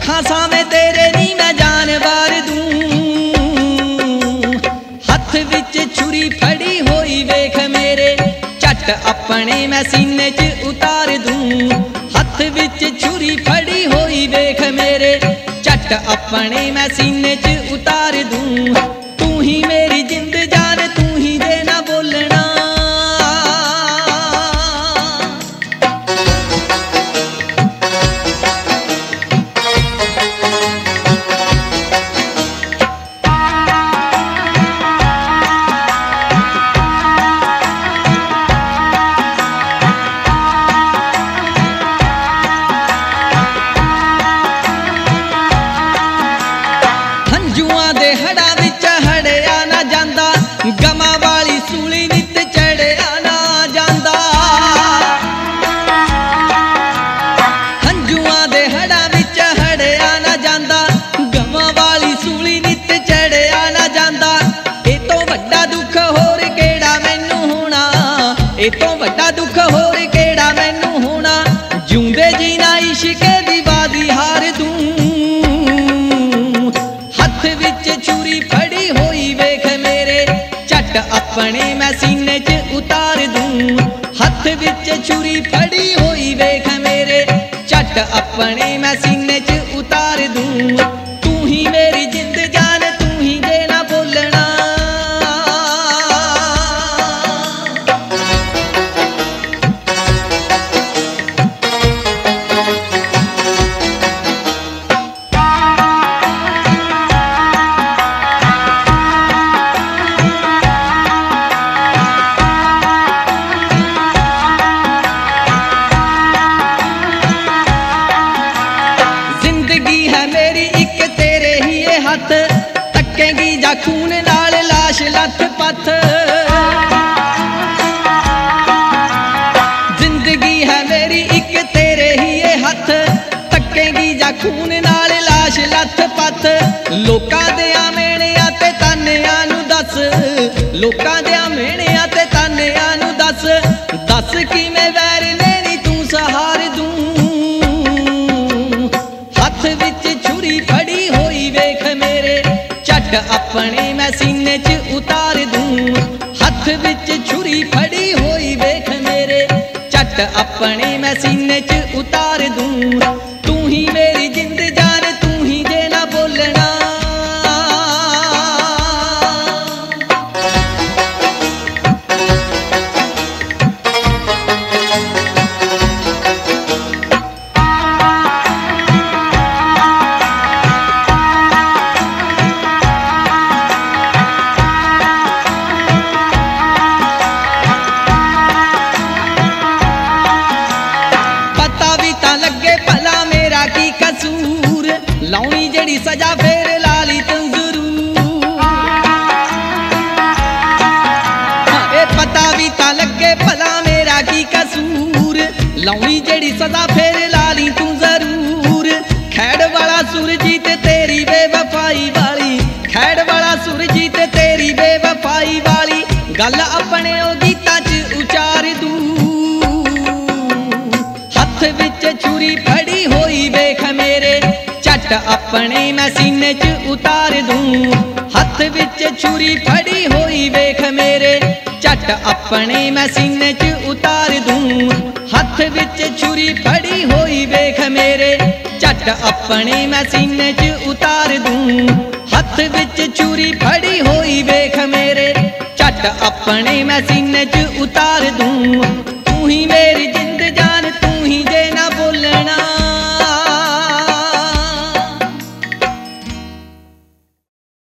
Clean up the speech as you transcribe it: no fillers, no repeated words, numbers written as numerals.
अखां सामे तेरे नी मैं जान वार दूं। हथ विच छुरी फड़ी होई वेख मेरे झट अपने मैं सीने च उतार दूं। हथ विच छुरी फड़ी होई वेख मेरे झट अपने मैं सीने च उतार दूं। तू ही मेरी जिंद जान तू ही जे ना बोलना। हंजुआं दे हड़ा विच हड़िया ना जांदा, गमा वाली सूली नित चढ़िया ना जांदा। हंजुआं दे हड़ा विच हड़िया ना जांदा, गमा वाली सूली नित चढ़िया ना जांदा। ए तो वड्डा दुख होर केड़ा मैनू होना, ए तो वड्डा दुख होर केड़ा मैनू होना। जिउंदे जीना इश्क दी वादी हार दूं। हथ विच छुरी फड़ी होई वेख मेरे झट अपने मैं सीने च उतार दूं। हथ विच छुरी फड़ी होई वेख मेरे झट अपने मैं सीने च उतार दूं। तू ही मेरी जिंद जान तू ही जे ना बोलना। जिंदगी है मेरी एक तेरे ही ये हथ, तकेगी जा खून नाल लाश लथ पथ। जिंदगी है मेरी एक तेरे ही ये हथ, तकेगी जा खून नाल लाश लथ पथ। लोकां देयां मेहणियां ते तानियां नू दस, लोकां देयां मेहणियां ते तानियां नू दस। दस किवें वैर ने नी तू सहार दूं। हथ विच छुरी फड़ी होई वेख मेरे झट अपने मैं सीने च उतार दूं। हथ विच छुरी फड़ी होई वेख मेरे झट अपने मैं सीने च उतार दूं। तू ही मेरी जिंद जान तू ही जे ना बोलना। पता भी तां लगे भला मेरा की कसूर, लाउनी जेड़ी सजा फेर लाली तू जरूर। ए पता भी तां लगे भला मेरा की कसूर, लाउनी जेड़ी सजा फेर लाली तू जरूर। खैड़ वाला सुरजीत तेरी बेवफाई वाली, खैड़ वाला सुरजीत तेरी बेवफाई वाली। गल अपने ओ गीतां च उचार दूं। हथ विच छुरी फड़ी होई वेख मेरे झट अपने मैं सीने च उतार दूं। हथ विच छुरी फड़ी होई वेख मेरे झट अपने मैं सीने च उतार दूं। हथ विच छुरी फड़ी होई वेख मेरे झट अपने मैं सीने च उतार दूं। हथ विच छुरी फड़ी होई वेख मेरे झट अपने मैं सीने च उतार दूं। तू ही मेरी जिंद जान